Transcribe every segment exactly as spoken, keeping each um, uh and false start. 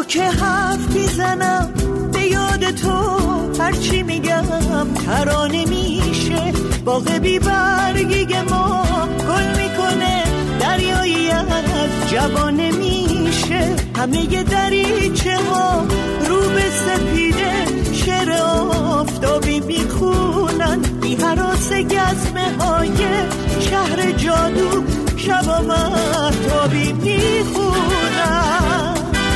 که حرف میزنم به یاد تو، هرچی میگم ترانه میشه. باغ بی برگی ما گل میکنه، دریایی از جوانه میشه. همه ی دریچه ها رو به سپیده، شعر آفتابی میخونن. بی هراس گزمه های شهر جادو، شبا مهتابی میخونن.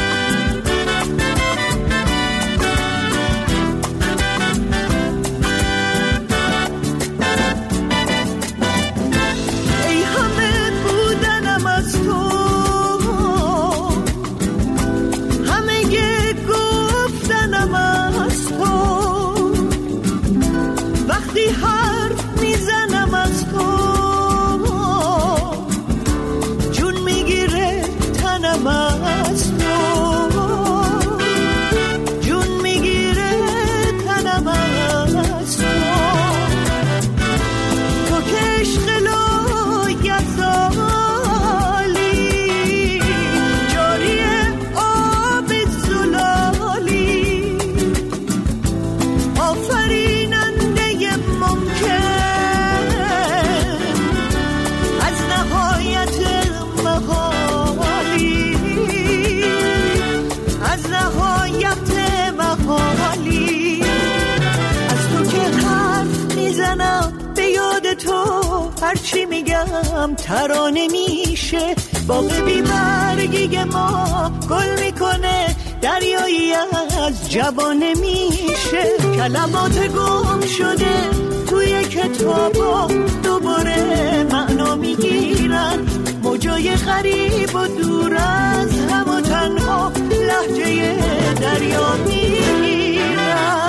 هرچی میگم ترانه میشه. باغ بی برگی ما گل میکنه، دریایی از جوانه میشه. کلمات گم شده توی کتابا دوباره معنا میگیرن. موجای غریب و دور از هم و تنها لهجه دریا میگیرن.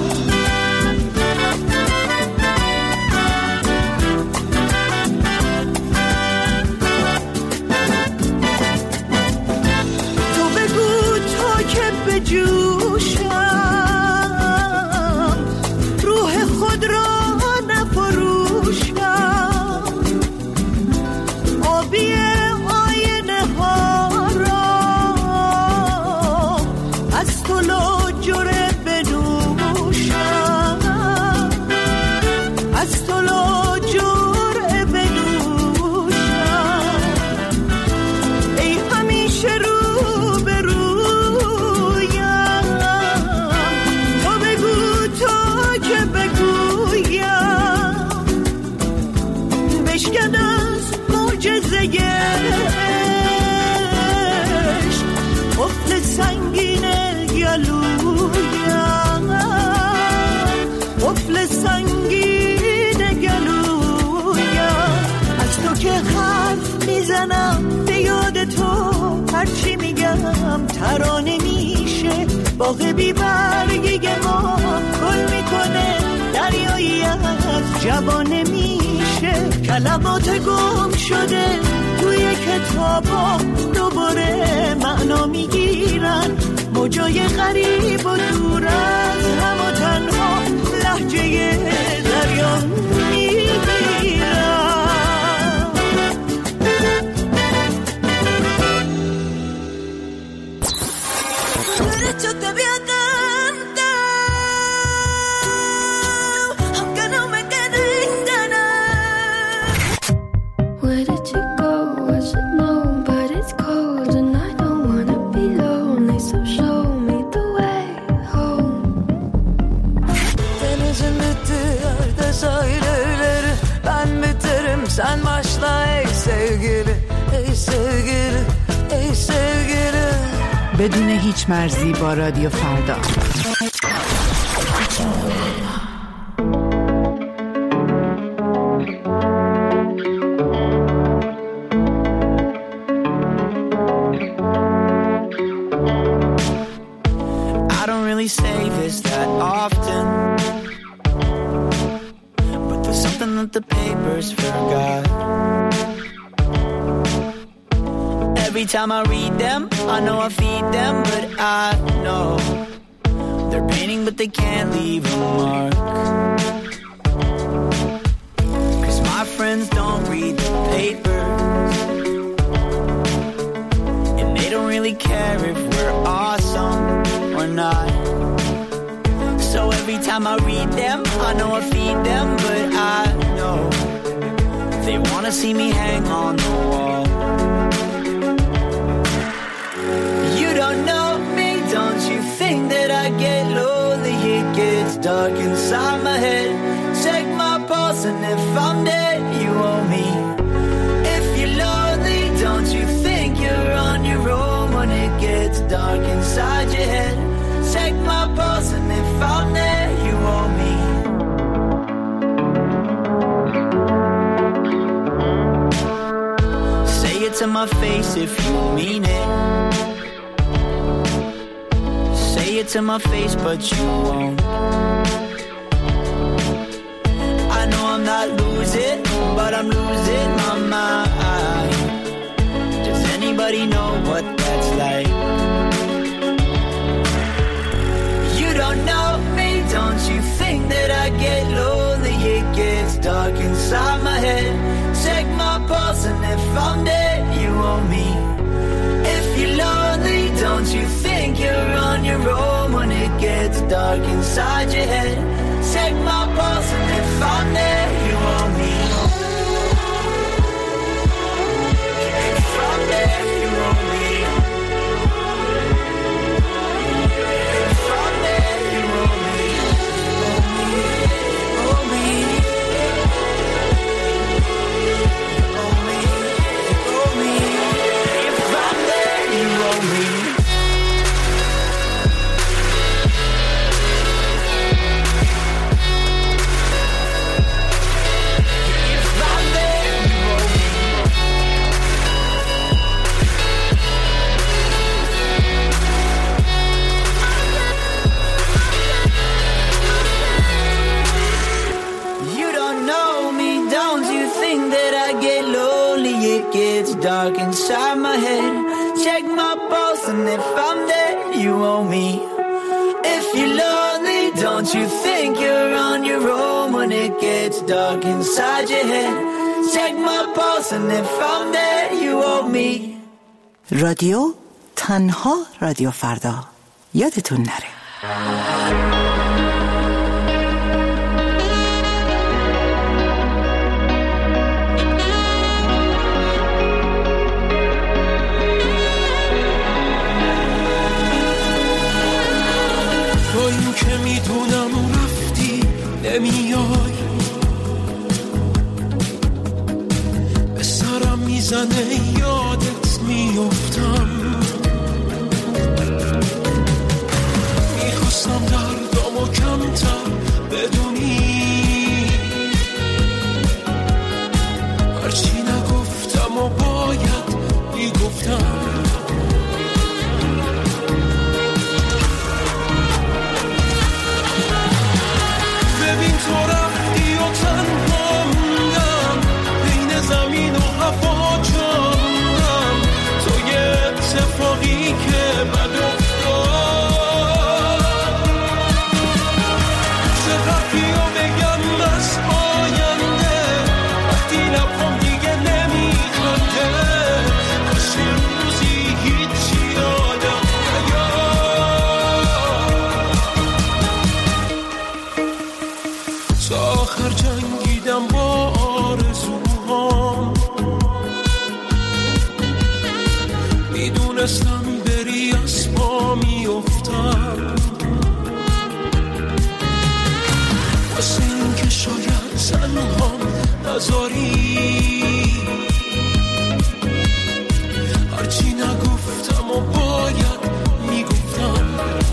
جوشم روح خود را نفروشم، آبی آینه ها را از تو لاجره بنوشم، از تو لاجره بنوشم. ای همیشه رو به رو بشکن از معجزه عشق، قفل سنگین گلویم، قفل سنگین گلویم. از تو که حرف میزنم به یاد تو، هرچی میگم ترانه میشه. باغ بی برگی ما گل میکنه، دریایی از جوانه میشه. کلمات گم شده توی کتابا دوباره معنا میگیرن. موجای غریب و دور از هم و تنها لهجه دریا میگیرن. Sen başla ey sevgili, ey sevgili, ey sevgili. بدون هیچ مرزی با رادیو فردا. I don't really say this that often, but there's something that the papers forgot. Every time I read them, I know I feed them, but I know they're painting, but they can't leave a mark. Cause my friends don't read the papers, and they don't really care if we're awesome. Every time I read them, I know I feed them, but I know they wanna see me hang on the wall. You don't know me, don't you think that I get lonely? It gets dark inside my head. Check my pulse and if I'm dead, you owe me. If you're lonely, don't you think you're on your own when it gets dark inside your head? Check my pulse and if I'm there, you owe me. Say it to my face if you mean it. Say it to my face but you won't. I know I'm not losing, but I'm losing my mind. Does anybody know what that's like? You don't know me, don't you think that I get lonely? It gets dark inside my head. Check my pulse and if I'm dead, you owe me. If you're lonely, don't you think you're on your own when it gets dark inside your head? Check my pulse and if I'm there, you owe me. If I'm there, you owe me. If I'm there, you owe me. Owe me, owe me. Owe me, owe me. If I'm there, you owe me. Dark inside my head. Check my pulse and if I'm dead, you owe me. If you're lonely, don't you think you're on your own when it gets dark inside your head? Check my pulse and if I'm dead, you owe me. رادیو تنها رادیو فردا. یادتون نره. که میدونم رفتی نمیای، به سرم میزنه یادت میافتم، میخواستم دردامو کمتر بدونی، هرچی نگفتم و باید میگفتم. تو رفتی و تنها موندم، بین زمین و هوا جاندم، تو یه اتفاقی که بد افتاد، چقدر یا بگم از آینده وقتی لبخم دیگه نمیخنده، کاش یه روزی هیچی یادم تا آخر جنگیدم با آرزوهام، میدونستم بری از پا میافتم، واسه این که شاید تنهام نذاری، هرچی نگفتم و باید میگفتم.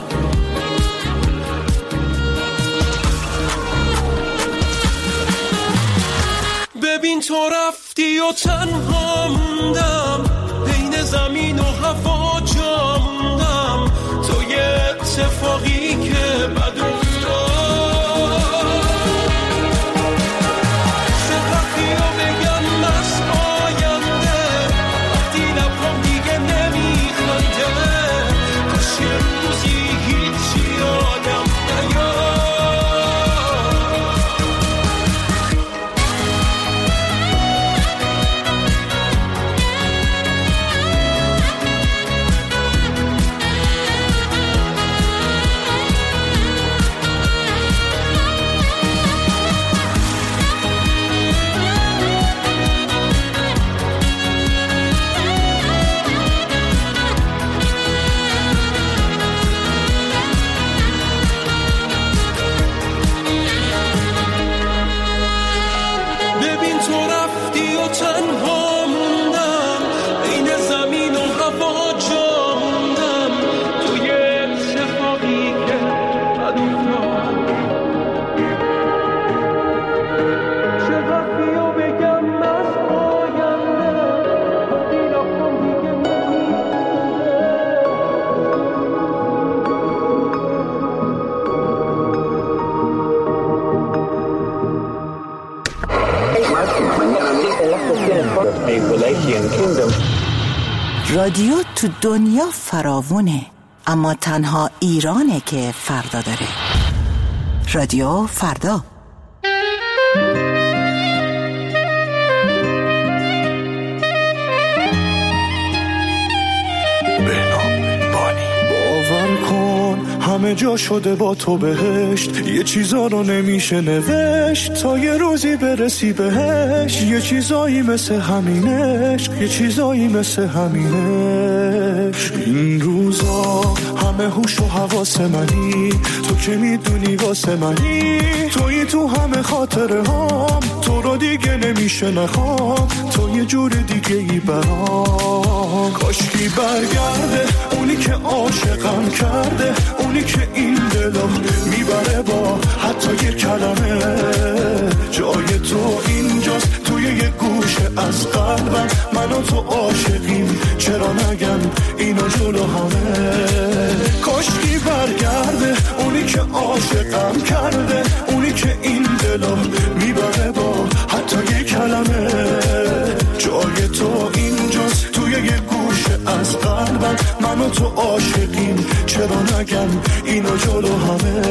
ببین تو رفتی و تنها موندم، بین زمین و هوا جا موندم، تو یه اتفاقی که بد افتاد، چقدر یا بگم از آینده وقتی لبخم دیگه نمیخنده، کاش یه روزی هیچی یادم نیاد. a Wallachian kingdom. رادیو تو دنیا فراوونه، اما تنها ایرانه که فردا داره. رادیو فردا. همه جا شده با تو بهشت، یه چیزا رو نمیشه نوشت تا یه روزی برسی بهش. یه چیزایی مثل همینش، یه چیزایی مثل همینش. این روزا همه هوش و حواس منی، تو که میدونی واسه منی، توی تو همه خاطره هام، تو رو دیگه نمیشه نخوام، تو یه جور دیگه ای برام. کاشکی برگرده اونی که عاشقم کرده، اونی که این دلو میبره با حتی یه کلمه. جای تو اینجاست توی یه گوشه از قلبم، من و تو عاشقیم، چرا نگم اینو جلو همه. کاشکی برگرده اونی که عاشقم کرده، اونی که این دلو میبره با حتی یه کلمه. جای تو اینجاست توی یه گوشه از قلبم، من و تو عاشقیم، چرا نگم اینو جلو همه.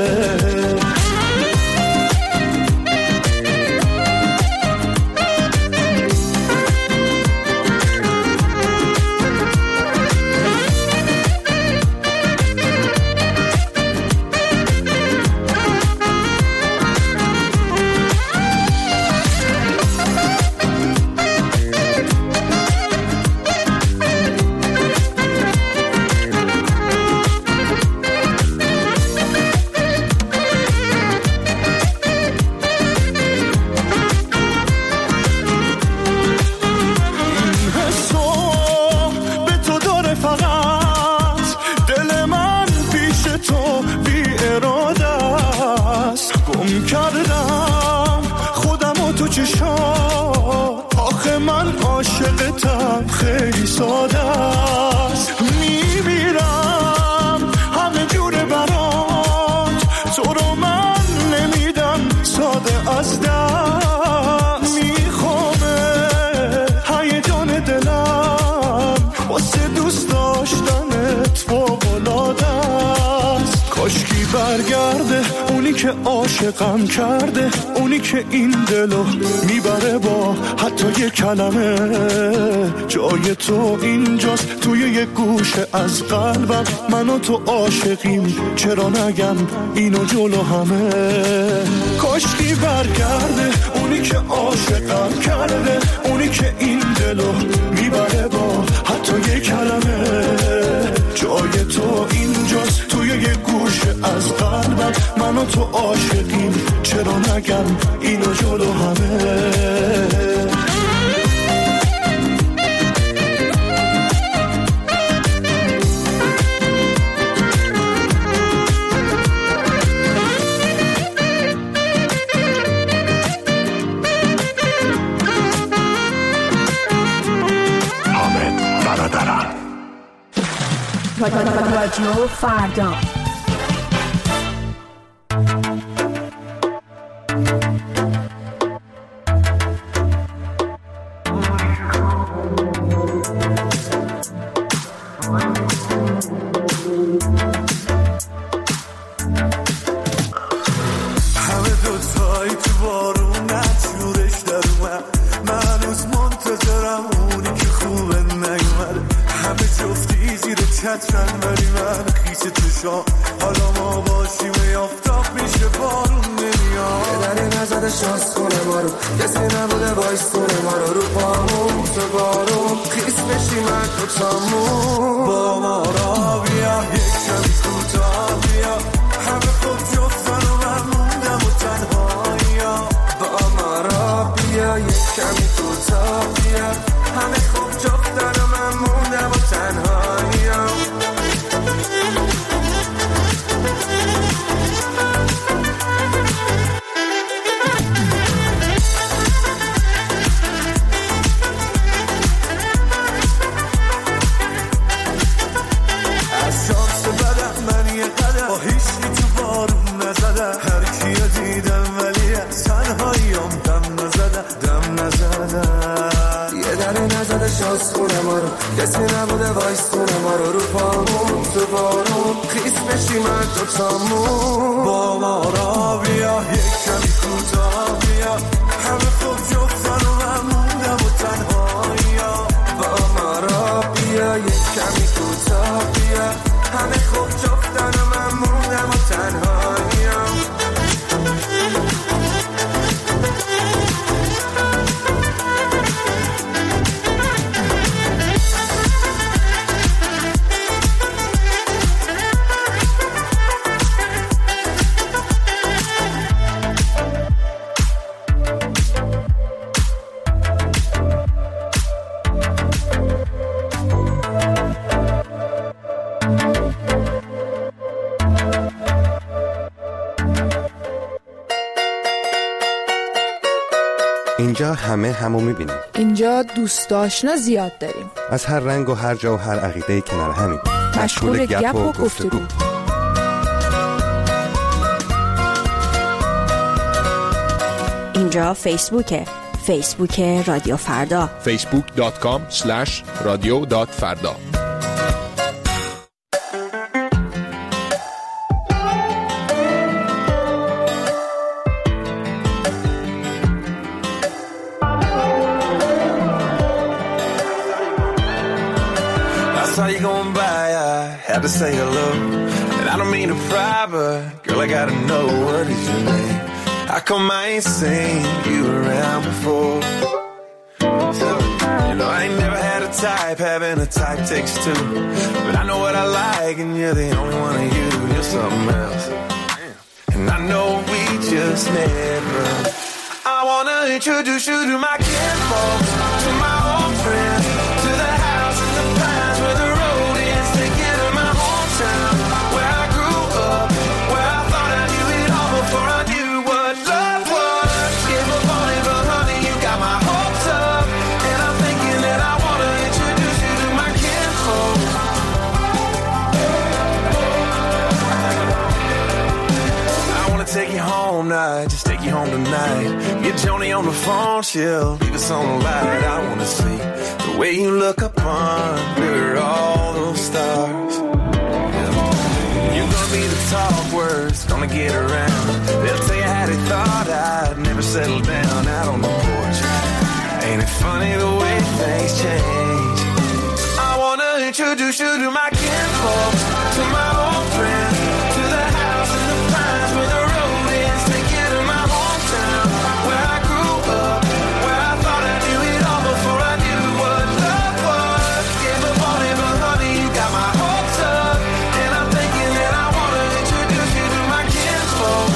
عاشقم کرده اونی که این دلو میبره با حتی یه کلمه. جای تو اینجاست توی یه گوشه از قلبم، من و تو عاشقیم، چرا نگم اینو جلو همه. کاشکی برگرده اونی که عاشقم کرده، اونی که این دلو میبره با حتی یه کلمه. جای تو اینجاست توی یه گوشه از قلبم، من و تو عاشقیم، چرا نگم اینو جلو همه. حامد برادران. رادیو فردا. از شانس بدم من یه قدم با هیچی تو بارون رو، کسی نبوده وایستونه ما رو رو پامون تو بارون خیس بشی من دوتامون. با ما را بیا یک کمی کوتاه بیا، همه خوب جفتن و من موندم و تنهایی. با ما را بیا یک کمی کوتاه بیا، همه خوب جفتن و من موندم و تنهایی. اینجا همه همو میبینیم. اینجا دوست آشنا زیاد داریم. از هر رنگ و هر جا و هر عقیده کنار همین. مشغول گپ و گفتگو. اینجا فیسبوکه. فیسبوک رادیو فردا. فیسبوک دات کام اسلش رادیو دات فردا. How you going by? I had to say hello, and I don't mean to pry, but girl, I gotta know, what is your name? How come I ain't seen you around before? So, you know, I ain't never had a type, having a type takes two, but I know what I like, and you're the only one of you. You're something else, and I know we just never. I wanna introduce you to my kinfolks, to my old friends, to the house in the pines where the road is. Take you to my hometown, where I grew up, where I thought I knew it all before I knew what love was. Give up on it, but honey, you got my hopes up, and I'm thinking that I wanna introduce you to my kinfolks. I wanna take you home now, just take you home tonight. Get Joni on the phone, she'll leave us on the light. I wanna see the way you look upon under all those stars. Yeah. You're gonna be the talk words, gonna get around. They'll tell you how they thought I'd never settle down out on the porch. Ain't it funny the way things change? I wanna introduce you to my kinfolks, to my old friends, to the house in the pines where the road is. Take you to my hometown, where I grew up, where I thought I knew it all before I knew what love was. Gave up on it, but honey, you got my hopes up, and I'm thinking that I wanna introduce you to my kinfolk.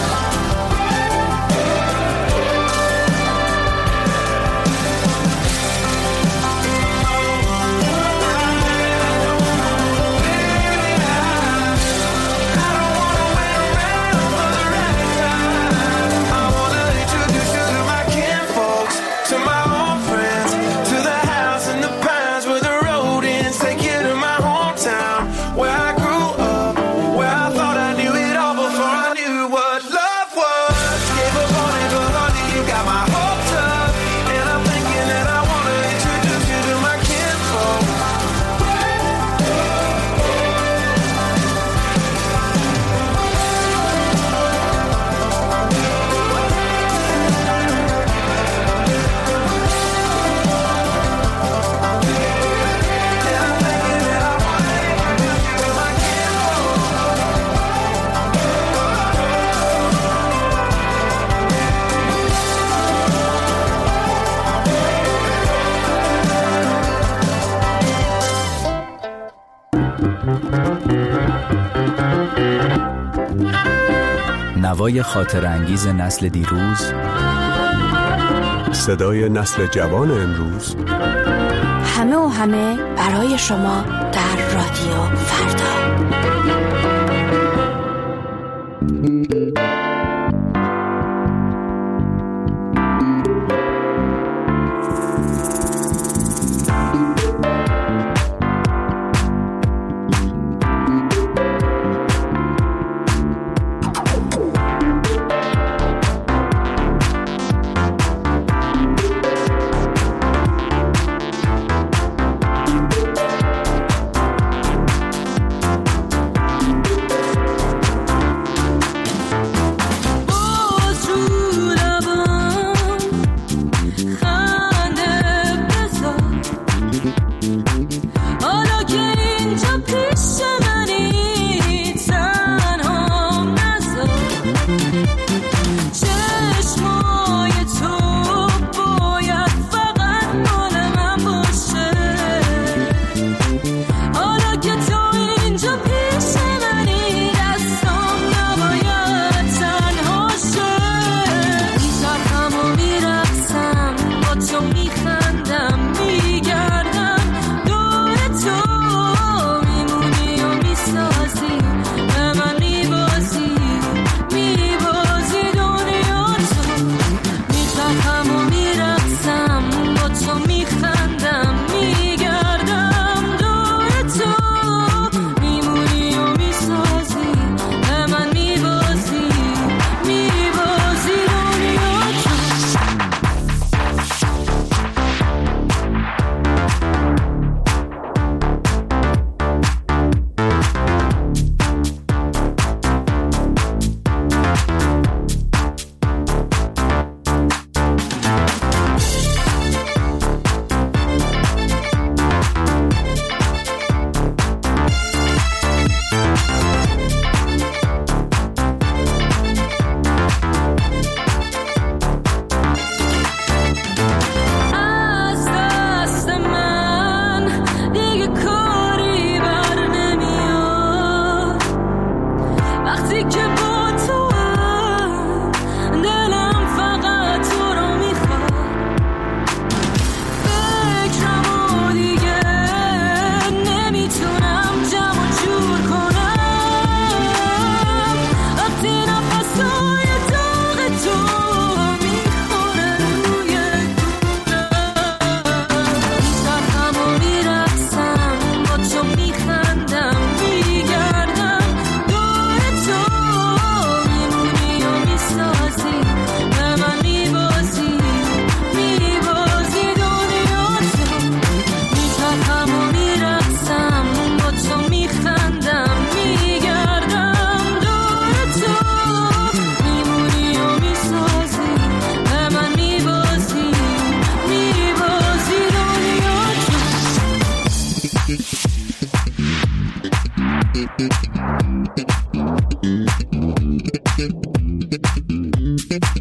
نوای خاطر انگیز نسل دیروز، صدای نسل جوان امروز، همه و همه برای شما در رادیو فردا.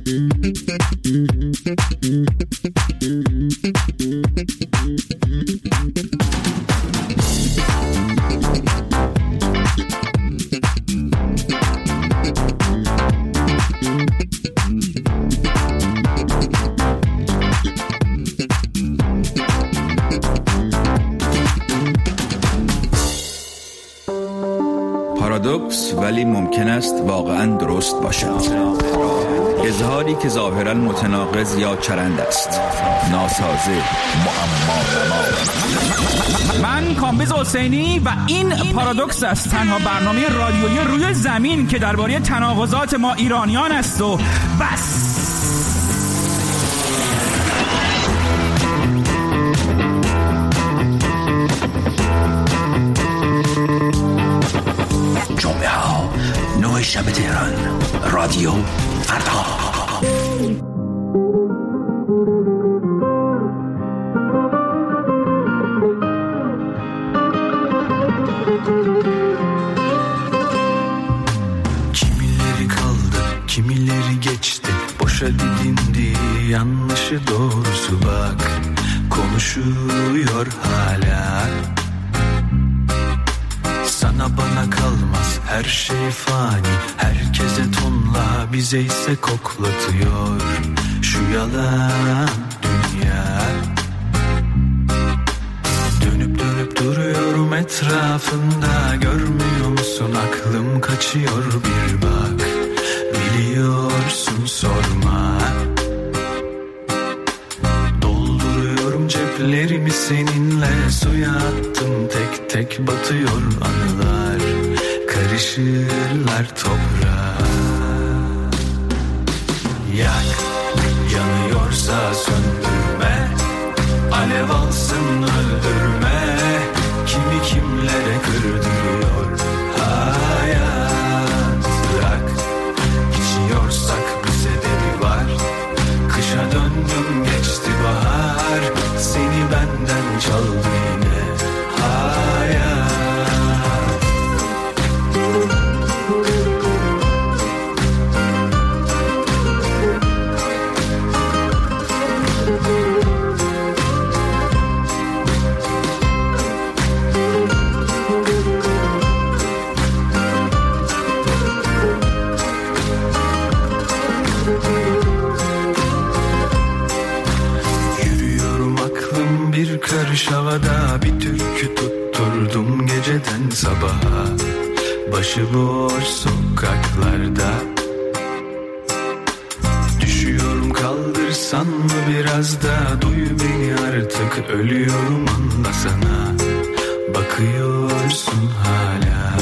پارادوکس ولی ممکن است واقعاً درست باشد. اظهاری که ظاهراً متناقض یا چرند است، ناسازه، معما. من کامبیز حسینی و این پارادوکس است، تنها برنامه رادیویی روی زمین که درباره تناقضات ما ایرانیان است و بس. جمعه ها نه شب تهران، رادیو فردا. Kimileri kaldı, kimileri geçti, boşa didindi, yanlışı doğrusu bak, konuşuyor hala. Sana bana kalmaz her şey fani, herkese tonla, bize ise koklatıyor şu yalan dünya. Dönüp dönüp duruyorum etrafında, görmüyor musun aklım kaçıyor, bir bak biliyorsun sorma. Dolduruyorum ceplerimi seninle, suya attım tek tek batıyor anılar, karışırlar toprağa. Yak, yanıyorsa söndürme, alev alsın öldürme, kimi kimlere kırdırıyor hayat. Bırak, içiyorsak bir sebebi var, kışa döndüm geçti bahar, seni benden çaldı yine hayat. Karış havada bir türkü tutturdum geceden sabaha, başıboş sokaklarda. Düşüyorum kaldırsan mı biraz da, duy beni artık ölüyorum anlasana, bakıyorsun hala.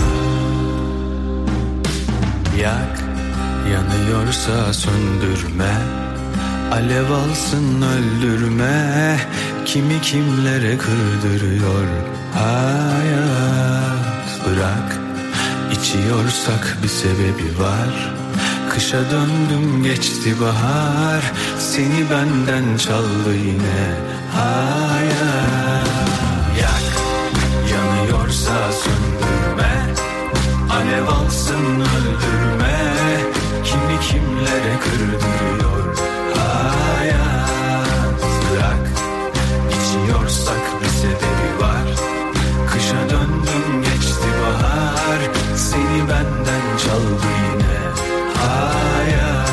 Yak, yanıyorsa söndürme, alev alsın öldürme, kimi kimlere kırdırıyor hayat. Bırak, içiyorsak bir sebebi var, kışa döndüm geçti bahar, seni benden çaldı yine hayat. Yak, yanıyorsa söndürme, alev alsın öldürme, kimi kimlere kırdırıyor hayat. Bırak, içiyorsak bir sebebi var, kışa döndüm geçti bahar, seni benden çaldı yine hayat.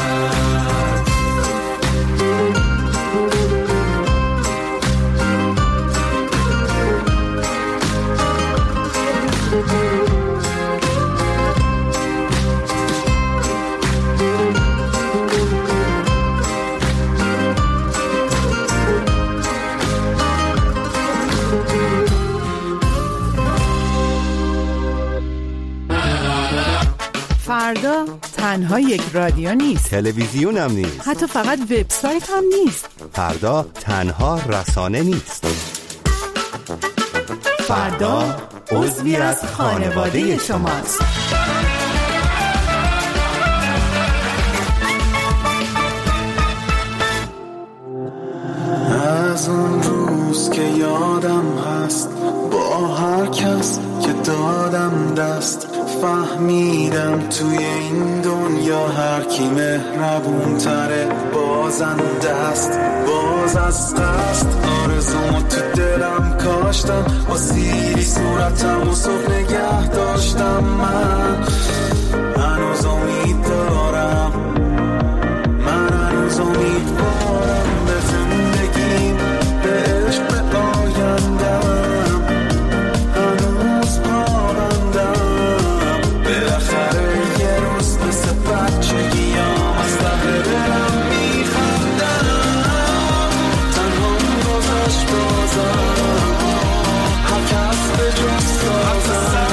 فردا تنها یک رادیو نیست، تلویزیون هم نیست، حتی فقط وبسایت هم نیست. فردا تنها رسانه نیست، فردا عضوی از خانواده شماست. از اون روز که یادم هست، با هر کس که دادم دست، فهمیدم توی این دنیا هر کی مهربون تره، بازنده است باز از قصد. آرزومو تو دلم کاشتم، با سیری صورتم و صبح نگه داشتم. من هنوز امید دارم، من هنوز امیدوارم به زندگیم، به عشق، به آیندم. هنوز پابندم، بالاخره یه روز مثل بچگیام از ته دلم میخندم. تنها گذاشت بازم، هر کس به جز سازم.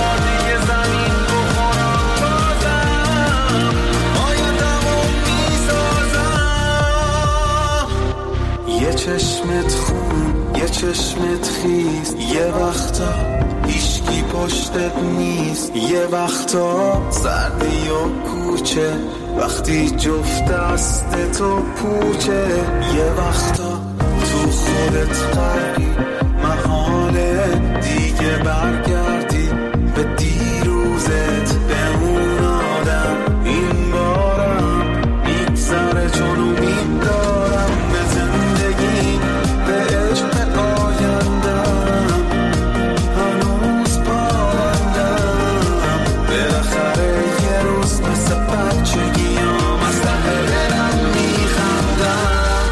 یه چشمت خون، یه چشمت خیز، یه وقتا هیشکی پشتت نیست، یه وقتا سردی و کوچه وقتی جفت دست تو پوچه، یه وقتا تو خودت غرقی، محاله دیگه برگردی به دیروزت، به اون آدم. این بارم میگذره چون امید دارم به زندگی، به عشق، به آیندم. هنوز پابندم، بالاخره یه روز مثل بچگیام از ته دلم میخندم.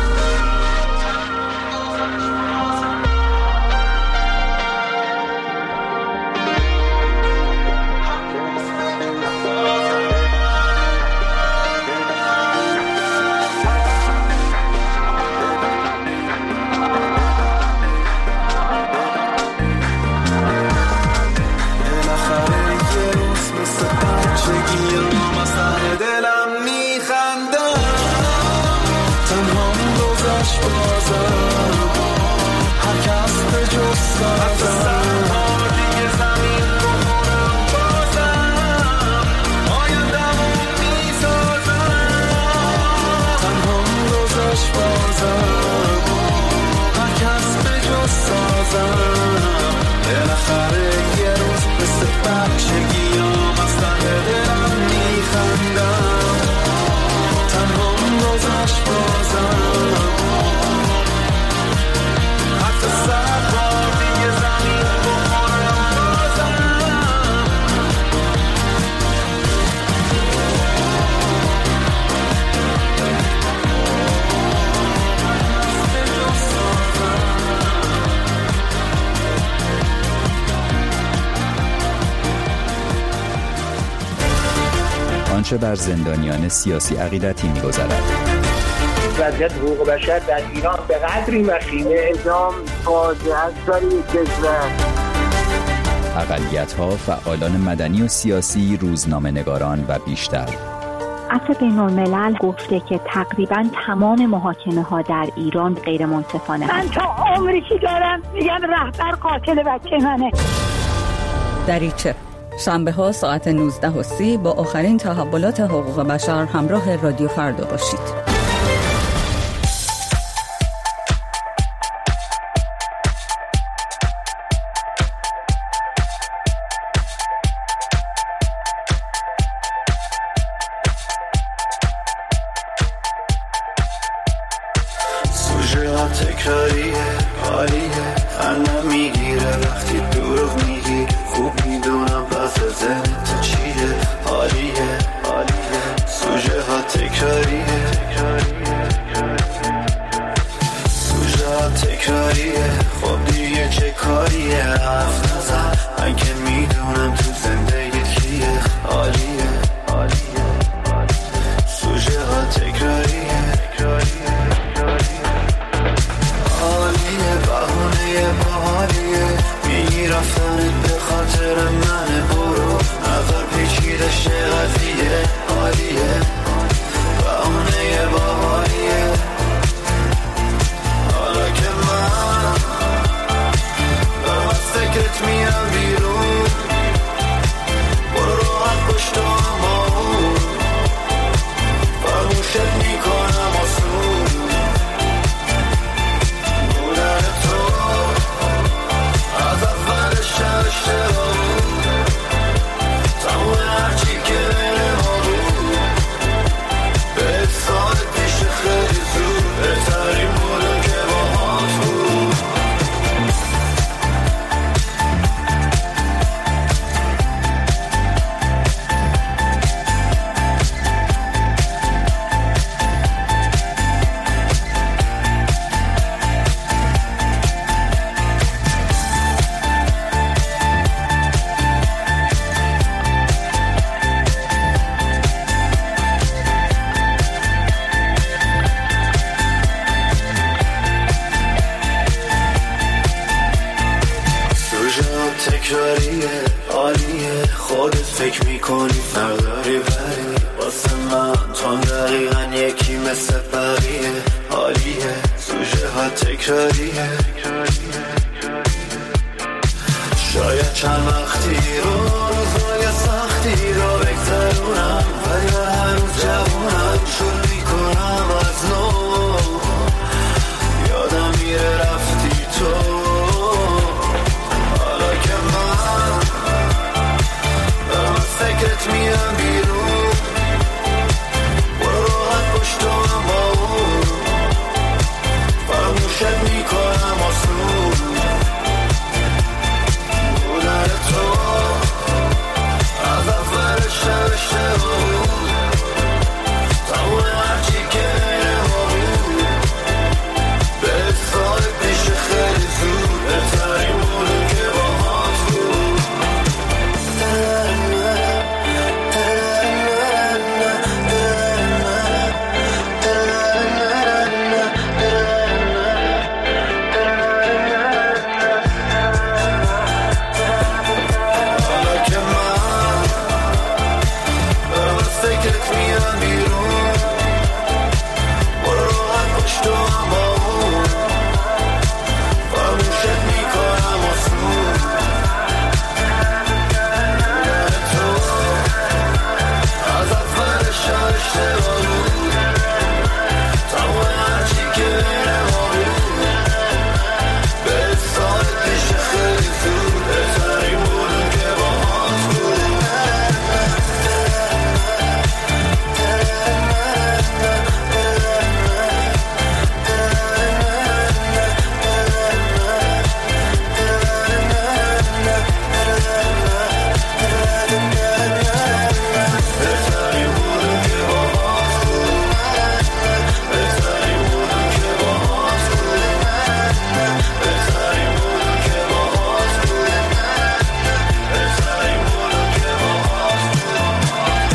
آنچه بر زندانیان سیاسی عقیدتی می‌گذرد. وضعیت حقوق بشر در ایران به قدری وخیمه، اعدام فاجعه است در یک کشور. اقلیت‌ها، فعالان مدنی و سیاسی، روزنامه‌نگاران و بیشتر. عفو بین‌الملل گفته که تقریباً تمام محاکمه‌ها در ایران غیر منصفانه. من تا عمری که دارم میگم رهبر قاتل بچه منه. دریچه شنبه ها ساعت نوزده و سی با آخرین تحولات حقوق بشر همراه رادیو فردا باشید. سوژه ها تکراریه، حالیه، خندم میگیره وقتی دروغ میگی. خوب میدونم پس زن تو چیه، حالیه، حالیه. سوژه ها تکراریه، سوژه ها تکراریه. خب دیگه چه کاریه، حرف نزن، من که میدونم تو زندگی کیه، حالیه، حالیه. سوژه ها تکراریه، حالیه، بهونه باحالیه. میگی رفتنت به خاطر منه، برو نظر پیچیده شه قضیه، حالیه، بهونه مثل بقیه حالیه سوژه ها تکراریه شاید چند وقتی رو روزای سختی رو بگذرونم ولی من هنوز جوونم شروع میکنم از نو یادم میره رفتی تو حالا که من دارم از فکرت میام بیرون برو راحت پشت هم با اون فراموشت میکنم آسون بودن تو از اول شبشه بود تمام هرچی که ما بود به سال پیش خیلی زود بهترین بود که با هات بود حالا که من دارم از فکرت میام بیرون برو راحت پشت هم با اون فراموشت میکنم آسون تو از اول شب اشتباه بود تمام هرچی که بین ما بود به سال پیش خیلی زود بهترین بود که با هات بود بهترین بود که با هات بود بهترین بود که با هات بود بهترین بود که با هات بود بهترین بود که با هات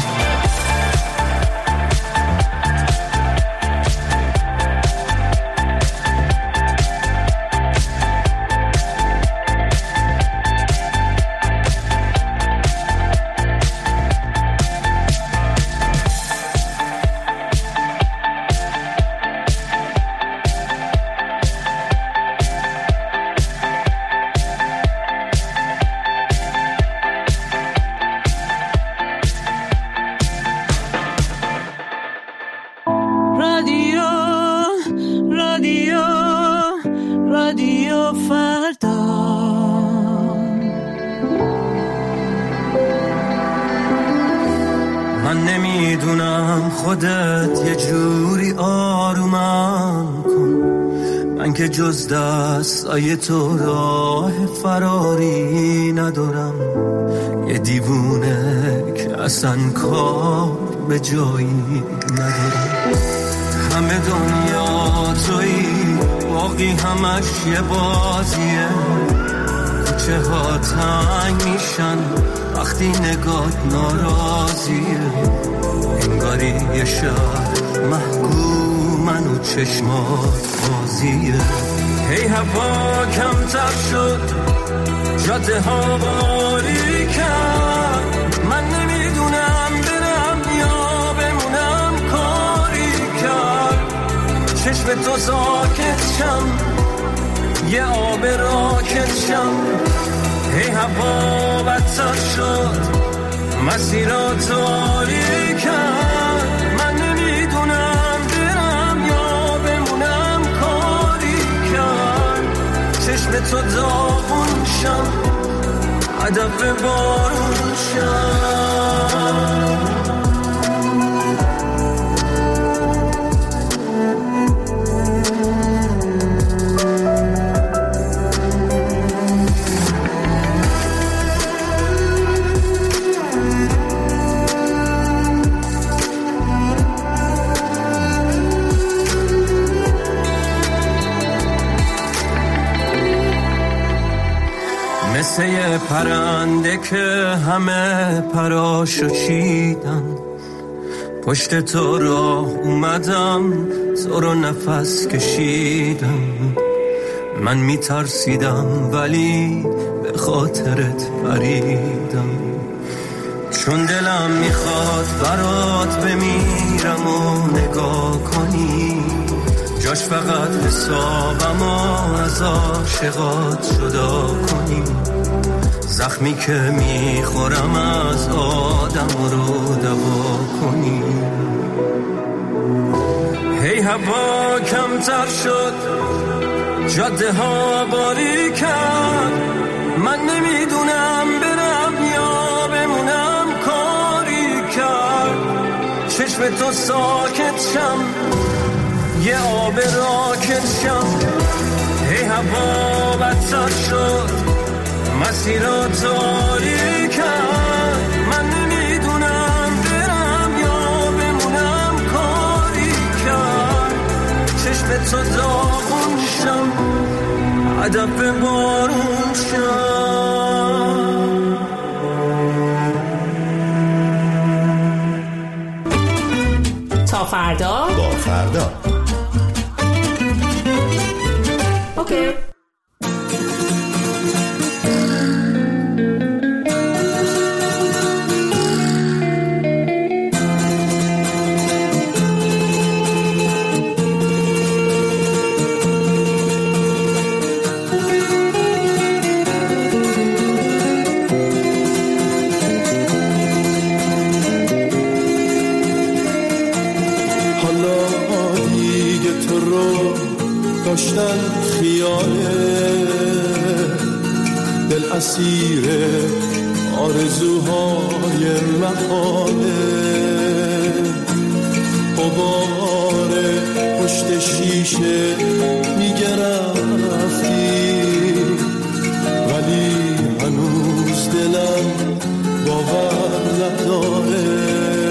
رادیو رادیو رادیو فردا من نمیدونم خودت یه جوری آرومم کن من که جز دستای تو راه فراری ندارم یه دیوونه که اصلا کار به جایی ندارم همه دنیا تویی باقی همش یه بازیه کوچه ها تنگ میشن وقتی نگات ناراضیه انگاری یه شهر محکومن و چشمات بازیه هی هوا کمتر شد جاده ها باری کرد من نمیدونم برم یا بمونم کاری کرد چشم تو ساکت شم یه آب راکت شم هی هوا بدتر شد مسیرات آری کرد من نمیدونم برم یا بمونم کاری کرد چشم تو داغون شم هدف بارون شم مثل یه پرنده که همه پراشو چیدن پشت تو راه اومدم تو رو نفس کشیدم من میترسیدم ولی به خاطرت پریدم چون دلم میخواد برات بمیرم و نگاه کنی، جاش فقط حسابم از عاشقات جدا کنی. زخمی که میخورم از آدم رو دوا کنی. هی هوا کمتر شد، جاده ها باری کرد، من نمیدونم برم یا بمونم، کاری کرد چشم تو ساکت شم، یه آب راکت شم. هی هوا بدتر شد، مسیرها تاری کرد، من نمیدونم برم یا بمونم، کاری کرد چشم تو داغون شم، هدف بارون شم. تا فردا با فردا اوکی. داشتن خیاله، دل اسیر آرزوهای محاله، غبار پشت شیشه میگه رفتی، ولی هنوز دلم باور نداره.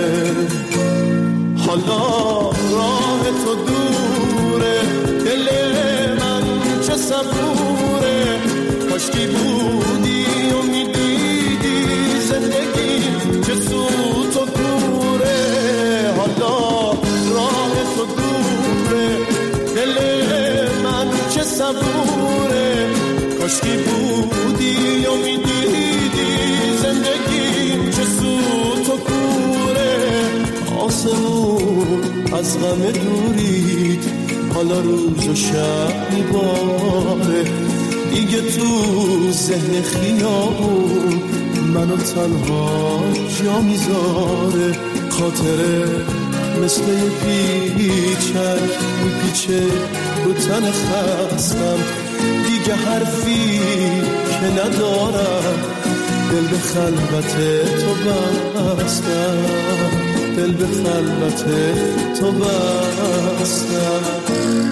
حالا راه تو دوره، دل من چه صبوره، کاشکی بودی و میدیدی زندگی چه سوت و کوره. حالا راه تو دوره، دل من چه صبوره، کاشکی بودی و میدیدی زندگی چه سوت و کوره. آسمون از غم دورید، حالا روز و شب میباره، دیگه تو ذهن خیابون منو تنها جا میذاره. خاطره مثل یه پیچک میپیچه رو تن خستم، دیگه حرفی که ندارم، دل به خلوت تو بستم، دل به خلوت تو بستم.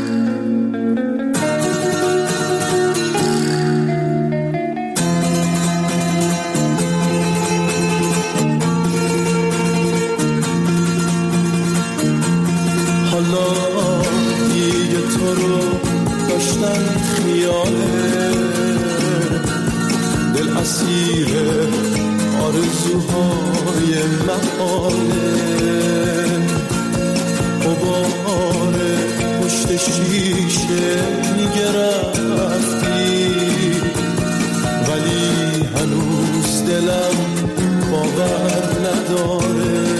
حالا دیگه تو رو داشتن خیاله، دل اسیر آرزوهای محاله، غبار پشت شیشه میگه رفتی، ولی هنوز دلم باور نداره.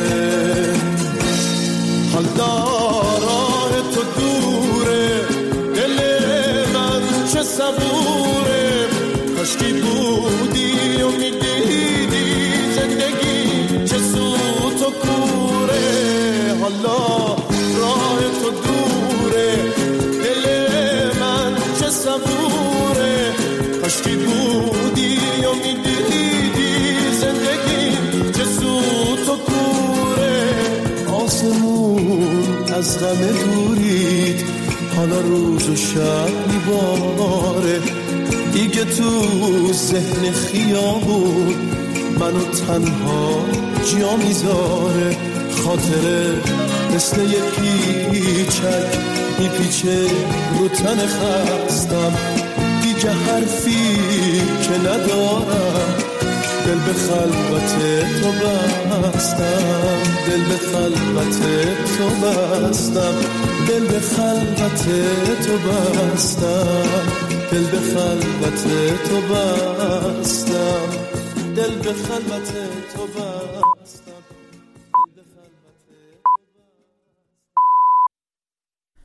حالا راه تو دوره، دل من چه صبوره، کاشکی بودی و میدیدی زندگی چه سوت و کوره. حالا راه تو دوره، دل من چه صبوره، کاشکی بودی و میدیدی زندگی چه سوت و کوره. آسمون از غم دورید، حالا روز و شب میباره، دیگه تو ذهن خیابون منو تنها جا میذاره. خاطره مثل یه پیچک میپیچه رو تن خستم، دیگه حرفی که ندارم، دل به خلوت تو بستم، دل به خلوت تو بستم، دل به خلوت تو بستم، دل به خلوت تو بستم، دل به خلوت تو بر